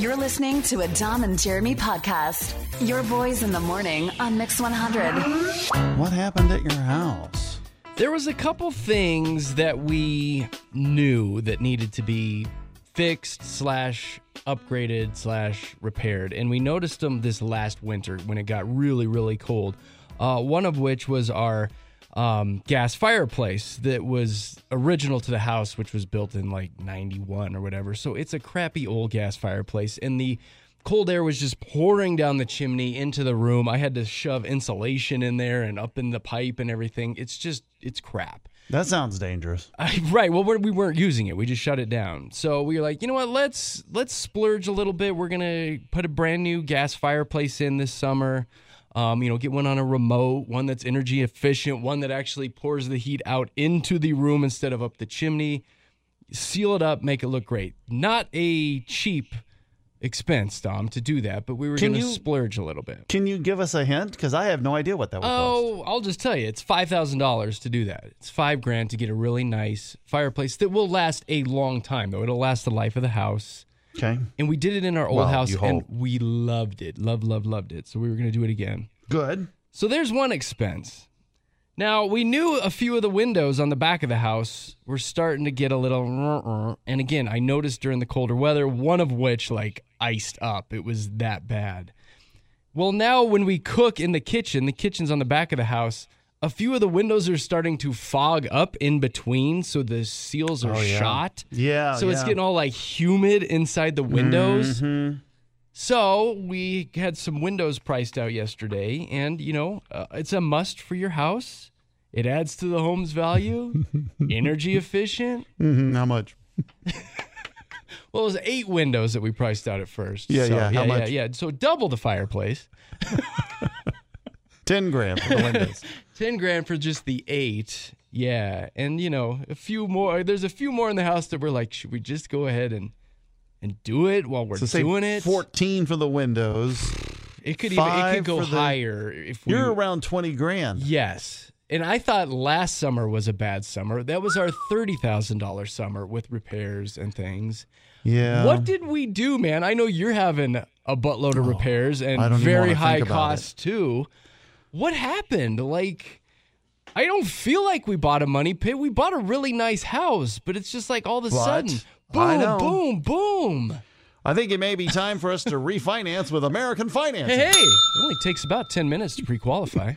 You're listening to a Dom and Jeremy podcast. Your boys in the morning on Mix 100. What happened at your house? There was a couple things that we knew that needed to be fixed / upgraded / repaired. And we noticed them this last winter when it got really, really cold. One of which was our gas fireplace that was original to the house, which was built in like 91 or whatever. So it's a crappy old gas fireplace. And the cold air was just pouring down the chimney into the room. I had to shove insulation in there and up in the pipe and everything. It's crap. That sounds dangerous. Right. Well, we weren't using it. We just shut it down. So we were like, you know what? Let's splurge a little bit. We're going to put a brand new gas fireplace in this summer. Get one on a remote, one that's energy efficient, one that actually pours the heat out into the room instead of up the chimney. Seal it up, make it look great. Not a cheap expense, Dom, to do that, but we were going to splurge a little bit. Can you give us a hint? Because I have no idea what that would cost. Oh, I'll just tell you, it's $5,000 to do that. It's $5,000 to get a really nice fireplace that will last a long time, though. It'll last the life of the house. Okay. And we did it in our old house, and hope. we loved it. Loved it. So we were going to do it again. Good. So there's one expense. Now, we knew a few of the windows on the back of the house were starting to get a little... And again, I noticed during the colder weather, one of which, iced up. It was that bad. Well, now when we cook in the kitchen's on the back of the house, a few of the windows are starting to fog up in between, so the seals are shot. Yeah, So it's getting all, humid inside the windows. Mm-hmm. So we had some windows priced out yesterday, and, it's a must for your house. It adds to the home's value. Energy efficient. Mm-hmm. How much? Well, it was 8 windows that we priced out at first. How much? Yeah. So double the fireplace. $10,000 for the windows. $10,000 for just the 8. Yeah. And, a few more. There's a few more in the house that we're like, should we just go ahead and do it while we're doing it? 14 for the windows. It could go higher if you're around $20,000. Yes. And I thought last summer was a bad summer. That was our $30,000 summer with repairs and things. Yeah. What did we do, man? I know you're having a buttload of repairs and very high costs too. What happened? I don't feel like we bought a money pit. We bought a really nice house, but it's just all of a sudden, boom, boom, boom. I think it may be time for us to refinance with American Financing. Hey, it only takes about 10 minutes to pre-qualify.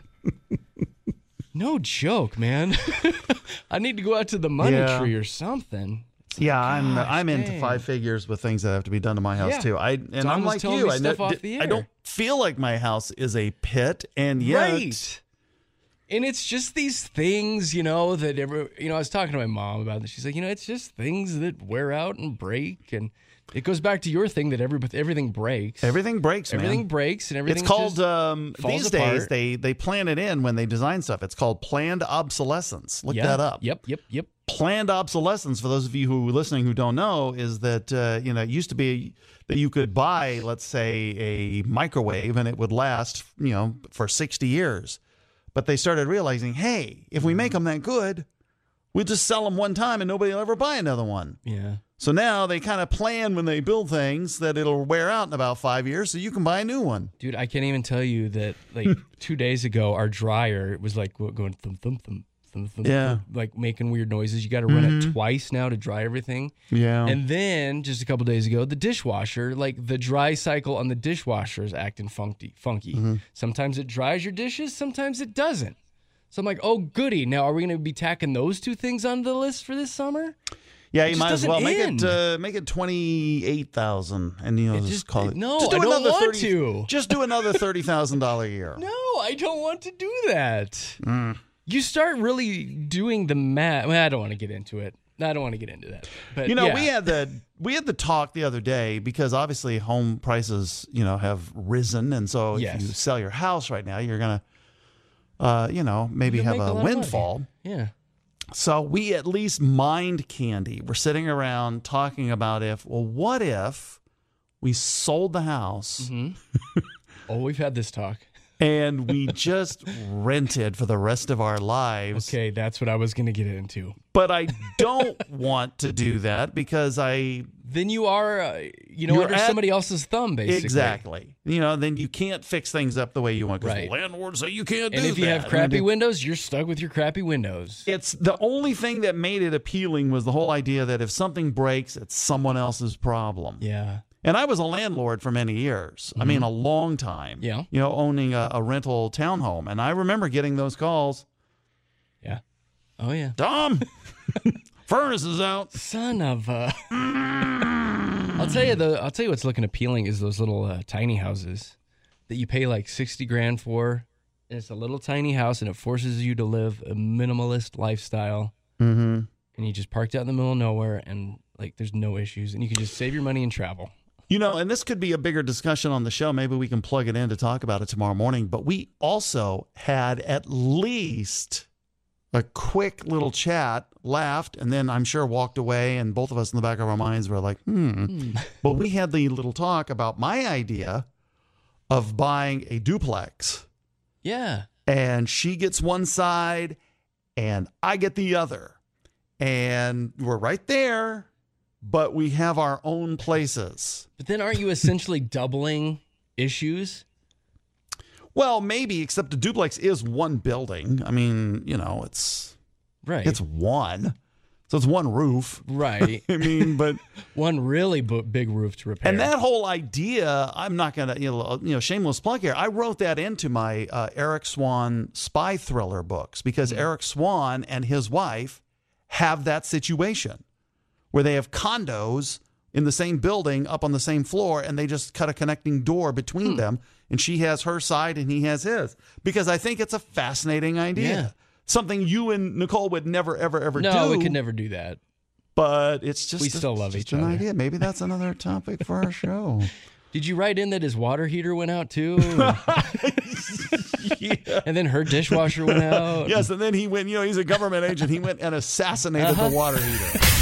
No joke, man. I need to go out to the money tree or something. I'm into 5 figures with things that have to be done to my house too. I'm like you. I don't feel like my house is a pit, and yet. Right. And it's just these things, that I was talking to my mom about this. She's like, it's just things that wear out and break, and it goes back to your thing that everything breaks. Everything breaks, man. Everything breaks, and everything. It's called these days they plan it in when they design stuff. It's called planned obsolescence. Look that up. Yep. Planned obsolescence, for those of you who are listening who don't know, is that it used to be that you could buy, let's say, a microwave and it would last, for 60 years. But they started realizing, hey, if we make them that good, we'll just sell them one time and nobody will ever buy another one. Yeah. So now they kind of plan when they build things that it'll wear out in about 5 years so you can buy a new one. Dude, I can't even tell you that 2 days ago, our dryer was going thump, thump, thump. Yeah. Making weird noises. You got to run it twice now to dry everything. Yeah. And then just a couple days ago, the dishwasher, the dry cycle on the dishwasher is acting funky. Mm-hmm. Sometimes it dries your dishes, sometimes it doesn't. So I'm like, oh, goody. Now, are we going to be tacking those 2 things on the list for this summer? Yeah, you might as well make it 28,000, and just call it. No, I don't want to. Just do another $30,000 a year. No, I don't want to do that. You start really doing the math. Well, I don't want to get into it. I don't want to get into that. But we had the talk the other day because obviously home prices, have risen, and so if you sell your house right now, you're gonna, maybe have a windfall. Yeah. So we at least mind candy. We're sitting around talking about what if we sold the house? Mm-hmm. Oh, we've had this talk. And we just rented for the rest of our lives. Okay, that's what I was going to get into. But I don't want to do that because Then you are, You're under somebody else's thumb, basically. Exactly. Then you can't fix things up the way you want because Right. the landlord say you can't do And that. if you have crappy windows, you're stuck with your crappy windows. It's the only thing that made it appealing was the whole idea that if something breaks, it's someone else's problem. Yeah. And I was a landlord for many years. I mean, a long time. Yeah. Owning a rental townhome. And I remember getting those calls. Yeah. Oh, yeah. Tom, furnace is out. Son of a... I'll tell you what's looking appealing is those little tiny houses that you pay like $60,000 for. And it's a little tiny house and it forces you to live a minimalist lifestyle. Mm-hmm. And you just parked out in the middle of nowhere and like there's no issues and you can just save your money and travel. And this could be a bigger discussion on the show. Maybe we can plug it in to talk about it tomorrow morning. But we also had at least a quick little chat, laughed, and then I'm sure walked away. And both of us in the back of our minds were like, But we had the little talk about my idea of buying a duplex. Yeah. And she gets one side and I get the other. And we're right there. But we have our own places. But then aren't you essentially doubling issues? Well, maybe, except the duplex is one building. I mean, it's Right. it's one. So it's one roof. Right. I mean, but One really big roof to repair. and that whole idea, I'm not going to, shameless plug here. I wrote that into my Eric Swan spy thriller books because Eric Swan and his wife have that situation where they have condos in the same building up on the same floor and they just cut a connecting door between them and she has her side and he has his. Because I think it's a fascinating idea. Yeah. Something you and Nicole would never, ever, ever do. No, we could never do that. But it's just We still love just each an other. idea. Maybe that's another topic for our show. Did you write in that his water heater went out too? Yeah. And then her dishwasher went out? Yes, and then he went, he's a government agent. He went and assassinated the water heater.